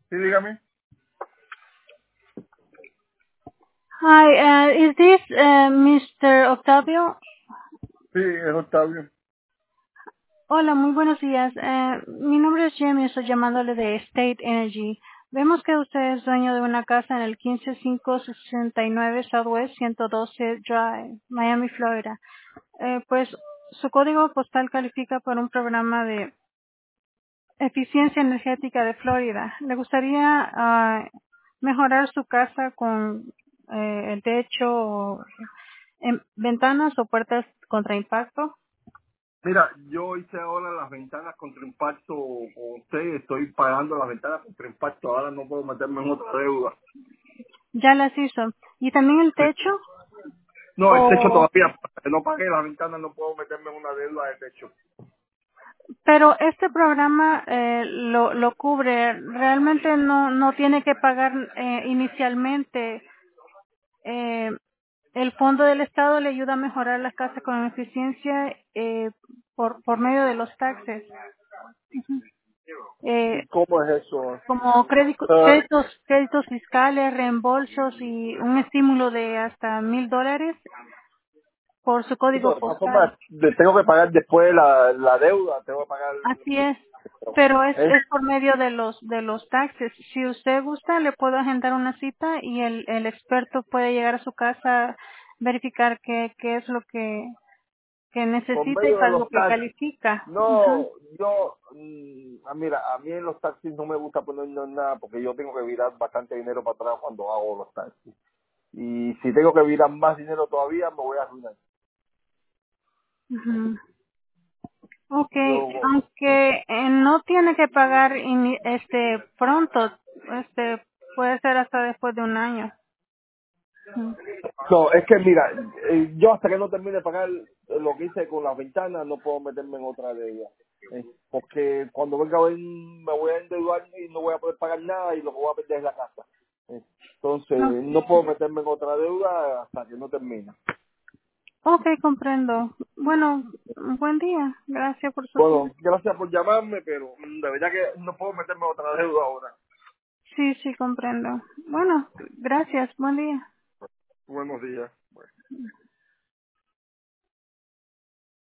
Sí, dígame. Hi, is this Mr. Octavio? Sí, es Octavio. Hola, muy buenos días. Mi nombre es Jamie, estoy llamándole de State Energy. Vemos que usted es dueño de una casa en el 15569 Southwest 112 Drive, Miami, Florida. Pues su código postal califica por un programa de eficiencia energética de Florida. ¿Le gustaría mejorar su casa con el techo, o, ventanas o puertas contra impacto? Mira, yo hice ahora las ventanas contra impacto con usted. Estoy pagando las ventanas contra impacto. Ahora no puedo meterme en otra deuda. Ya las hizo. ¿Y también el Sí. techo? No, el techo O, todavía. No pagué las ventanas, no puedo meterme en una deuda de techo. pero este programa lo cubre. Realmente no tiene que pagar inicialmente. Eh, el Fondo del Estado le ayuda a mejorar la casa con eficiencia por medio de los taxes. Eh, ¿Cómo es eso? como Ah, créditos fiscales, reembolsos y un estímulo de hasta $1,000 por su sí, pero código de todas postal. formas, tengo que pagar después la deuda. Tengo que pagar. Así es, pero ¿Eh? es por medio de los taxes. Si usted gusta, le puedo agendar una cita y el experto puede llegar a su casa, verificar qué es lo que Por necesita y medio de para lo los que taxis. califica. No, Ujú. yo, mira, a mí en los taxis no me gusta ponernos nada porque yo tengo que virar bastante dinero para atrás cuando hago los taxis. Y si tengo que virar más dinero todavía, me voy a arruinar. Ujú. Okay, Yo, aunque no tiene que pagar pronto, puede ser hasta después de un año. Ujú. no, es que mira, yo hasta que no termine de pagar lo que hice con las ventanas, no puedo meterme en otra de ellas. Porque cuando venga a ver, me voy a endeudar y no voy a poder pagar nada y lo que voy a perder es la casa. Entonces, No. no puedo meterme en otra deuda hasta que no termine. Okay, comprendo. Bueno, buen día. Gracias por su Bueno, tiempo. gracias por llamarme, pero de verdad que no puedo meterme en otra deuda ahora. Sí, sí, comprendo. Bueno, gracias. Buen día. Buenos días.